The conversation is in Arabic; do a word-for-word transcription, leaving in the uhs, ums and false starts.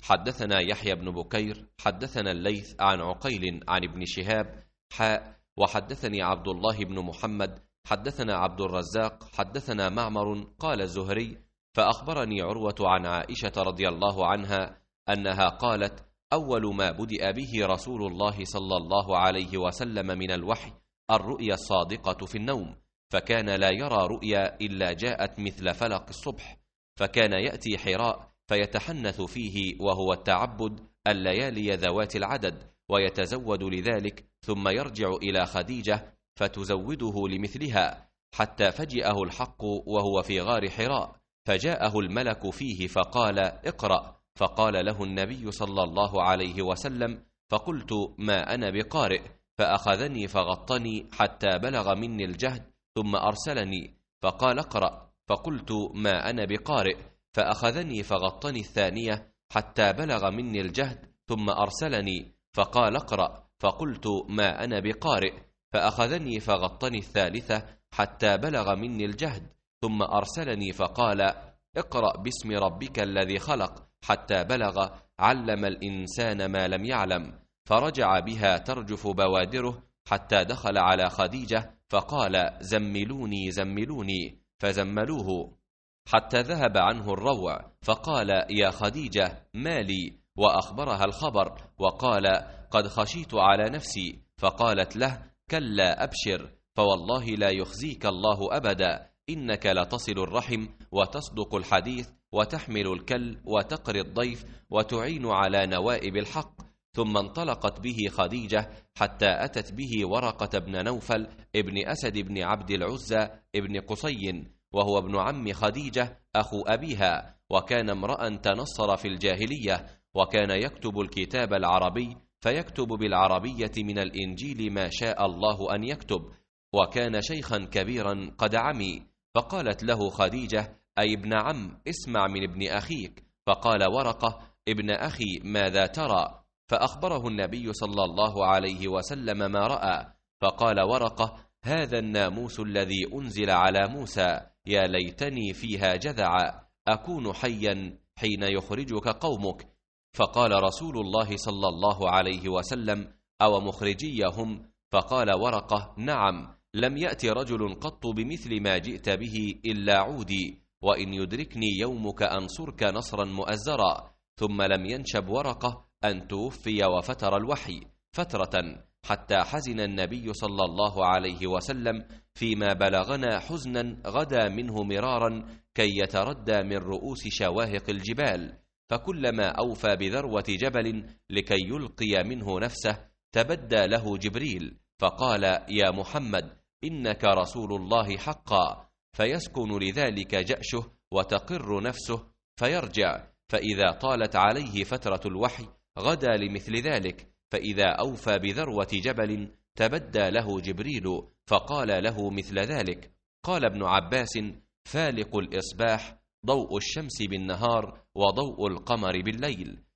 حدثنا يحيى بن بكير حدثنا الليث عن عقيل عن ابن شهاب حاء وحدثني عبد الله بن محمد حدثنا عبد الرزاق حدثنا معمر قال الزهري فأخبرني عروة عن عائشة رضي الله عنها أنها قالت أول ما بدأ به رسول الله صلى الله عليه وسلم من الوحي الرؤيا الصادقة في النوم، فكان لا يرى رؤيا إلا جاءت مثل فلق الصبح، فكان يأتي حراء فيتحنث فيه وهو التعبد الليالي ذوات العدد ويتزود لذلك، ثم يرجع إلى خديجة فتزوده لمثلها، حتى فجئه الحق وهو في غار حراء، فجاءه الملك فيه فقال اقرأ، فقال له النبي صلى الله عليه وسلم فقلت ما أنا بقارئ، فأخذني فغطني حتى بلغ مني الجهد ثم أرسلني فقال اقرأ، فقلت ما أنا بقارئ، فأخذني فغطني الثانية حتى بلغ مني الجهد ثم أرسلني فقال اقرأ، فقلت ما أنا بقارئ، فأخذني فغطني الثالثة حتى بلغ مني الجهد ثم أرسلني فقال اقرأ باسم ربك الذي خلق حتى بلغ علم الإنسان ما لم يعلم، فرجع بها ترجف بوادره حتى دخل على خديجة فقال زملوني زملوني، فزملوه حتى ذهب عنه الروع، فقال يا خديجة ما لي، وأخبرها الخبر وقال قد خشيت على نفسي، فقالت له كلا أبشر، فوالله لا يخزيك الله أبدا، إنك لتصل الرحم وتصدق الحديث وتحمل الكل وتقري الضيف وتعين على نوائب الحق. ثم انطلقت به خديجة حتى أتت به ورقة بن نوفل ابن أسد بن عبد العزى ابن قصي، وهو ابن عم خديجة أخو أبيها، وكان امرأ تنصر في الجاهلية، وكان يكتب الكتاب العربي، فيكتب بالعربية من الإنجيل ما شاء الله أن يكتب، وكان شيخا كبيرا قد عمي، فقالت له خديجة أي ابن عم اسمع من ابن أخيك، فقال ورقة ابن أخي ماذا ترى؟ فأخبره النبي صلى الله عليه وسلم ما رأى، فقال ورقة هذا الناموس الذي أنزل على موسى، يا ليتني فيها جذعا أكون حيا حين يخرجك قومك، فقال رسول الله صلى الله عليه وسلم أو مخرجيهم؟ فقال ورقة نعم، لم يأتي رجل قط بمثل ما جئت به إلا عودي، وإن يدركني يومك أنصرك نصرا مؤزرا. ثم لم ينشب ورقة أن توفي وفتر الوحي فترة، حتى حزن النبي صلى الله عليه وسلم فيما بلغنا حزنا غدا منه مرارا كي يتردى من رؤوس شواهق الجبال، فكلما أوفى بذروة جبل لكي يلقي منه نفسه تبدى له جبريل فقال يا محمد إنك رسول الله حقا، فيسكن لذلك جأشه وتقر نفسه فيرجع، فإذا طالت عليه فترة الوحي غدا لمثل ذلك، فإذا أوفى بذروة جبل تبدى له جبريل فقال له مثل ذلك. قال ابن عباس فالق الإصباح ضوء الشمس بالنهار وضوء القمر بالليل،